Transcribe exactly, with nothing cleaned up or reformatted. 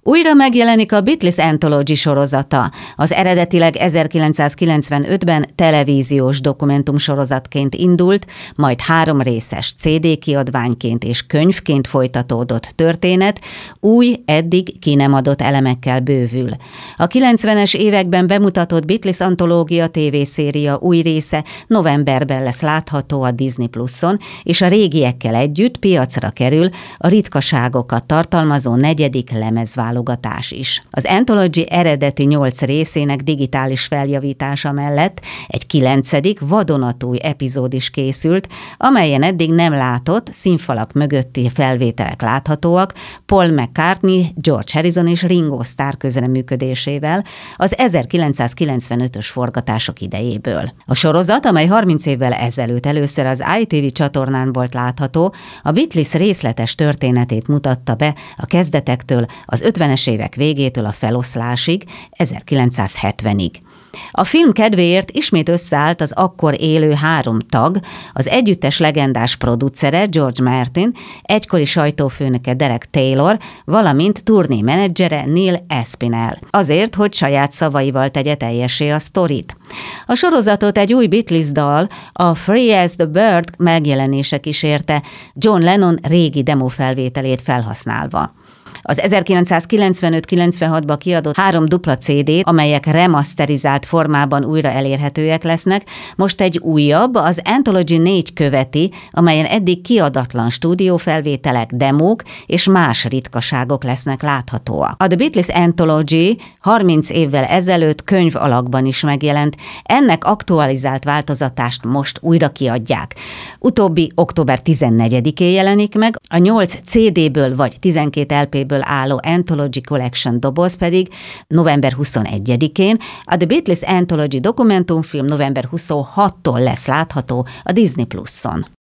Újra megjelenik a Beatles Anthology sorozata. Az eredetileg ezerkilencszázkilencvenötben televíziós dokumentumsorozatként indult, majd három részes cé dé kiadványként és könyvként folytatódott történet új, eddig ki nem adott elemekkel bővül. A kilencvenes években bemutatott Beatles antológia tévészéria új része novemberben lesz látható a Disney Pluson, és a régiekkel együtt piacra kerül a ritkaságokat tartalmazó negyedik lemezválogatás is. Az Anthology eredeti nyolc részének digitális feljavítása mellett egy kilencedik vadonatúj epizód is készült, amelyen eddig nem látott színfalak mögötti felvételek láthatóak Paul McCartney, George Harrison és Ringo Starr közreműködésével az ezerkilencszázkilencvenötös forgatások idejéből. A sorozat, amely harminc évvel ezelőtt először az i té vé csatornán volt látható, a Beatles részletes történetét mutatta be a kezdetektől, az ötvenes évek végétől a feloszlásig, ezerkilencszázhetvenig. A film kedvéért ismét összeállt az akkor élő három tag, az együttes legendás producere George Martin, egykori sajtófőnöke Derek Taylor, valamint turnémenedzsere Neil Aspinall, azért, hogy saját szavaival tegye teljessé a sztorit. A sorozatot egy új Beatles dal, a Free as the Bird megjelenése kísérte, John Lennon régi demofelvételét felhasználva. Az ezerkilencszázkilencvenöt-kilencvenhatban kiadott három dupla cé dé, amelyek remasterizált formában újra elérhetőek lesznek, most egy újabb, az Anthology négy követi, amelyen eddig kiadatlan stúdiófelvételek, demók és más ritkaságok lesznek láthatóak. A The Beatles Anthology harminc évvel ezelőtt könyv alakban is megjelent, ennek aktualizált változatást most újra kiadják. Utóbbi október tizennegyedikén jelenik meg, a nyolc cé déből vagy tizenkét el péből álló Anthology Collection doboz pedig november huszonegyedikén, a The Beatles Anthology dokumentumfilm november huszonhatodikától lesz látható a Disney Pluson.